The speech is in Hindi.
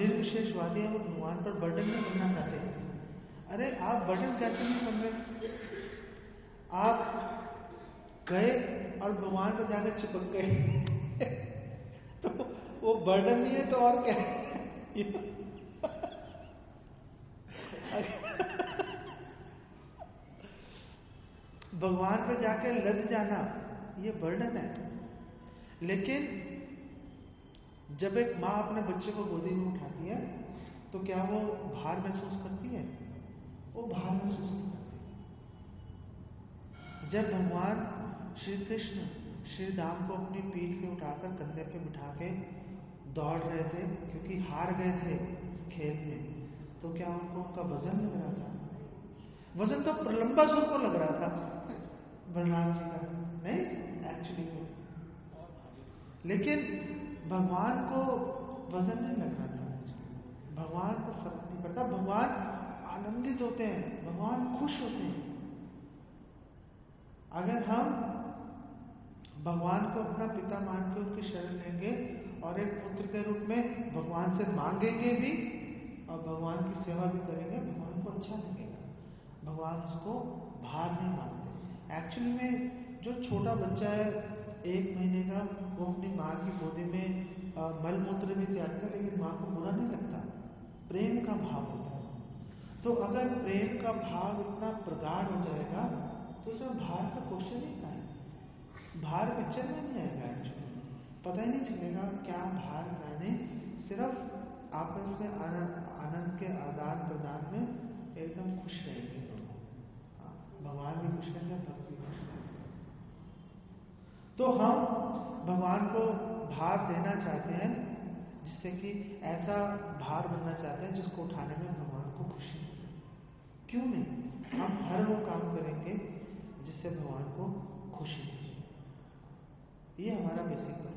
निर्विशेषवादी हैं, वो भगवान पर बर्डन नहीं बनना चाहते। अरे आप बर्डन कैसे नहीं बन रहे? आप गए और भगवान पर जाकर चिपक गए तो वो बर्डन नहीं है तो और क्या है? भगवान पे जाके लद जाना ये बर्डन है। लेकिन जब एक माँ अपने बच्चे को गोदी में उठाती है तो क्या वो भार महसूस करती है? वो भार महसूस नहीं करती। जब भगवान श्री कृष्ण श्री राम को अपनी पीठ पे उठाकर कंधे पे बिठा के दौड़ रहे थे क्योंकि हार गए थे खेल में, तो क्या उनको उनका वजन लग रहा था? वजन तो प्रलंबासुर को लग रहा था, बलराम जी का नहीं एक्चुअली में। लेकिन भगवान को वजन नहीं लग रहा था। भगवान को फर्क नहीं पड़ता। भगवान आनंदित होते हैं, भगवान खुश होते हैं। अगर हम भगवान को अपना पिता मान के उनकी शरण लेंगे और एक पुत्र के रूप में भगवान से मांगेंगे भी और भगवान की सेवा भी करेंगे, भगवान को अच्छा लगेगा। भगवान उसको भार नहीं मानते। एक्चुअली में जो छोटा बच्चा है 1 महीने का, वो अपनी माँ की गोदी में मल मूत्र भी त्याग कर, लेकिन माँ को बुरा नहीं लगता। प्रेम का भाव होता है। तो अगर प्रेम का भाव इतना प्रगाढ़ हो जाएगा तो उसमें भार का क्वेश्चन ही क्या है? भार पिक्चर में नहीं आएगा। एक्चुअली पता ही नहीं चलेगा क्या भार क्या नहीं। सिर्फ आपस में आनंद के आदान प्रदान में एकदम खुश रहेंगे दोनों। भगवान भी खुश रहेंगे, भक्त भी खुश रहेंगे। तो हम भगवान को भार देना चाहते हैं, जिससे कि ऐसा भार बनना चाहते हैं जिसको उठाने में भगवान को खुशी मिले। क्यों नहीं? हम हर वो काम करेंगे जिससे भगवान को खुशी मिले। ये हमारा बेसिक